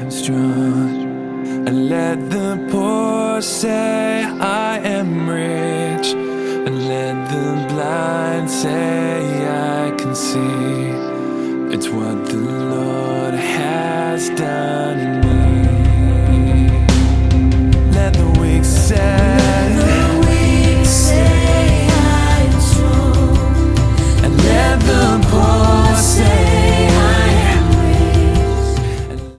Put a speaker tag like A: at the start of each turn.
A: am strong. And let the poor say I am rich, and let the blind say I can see. It's what the Lord has done in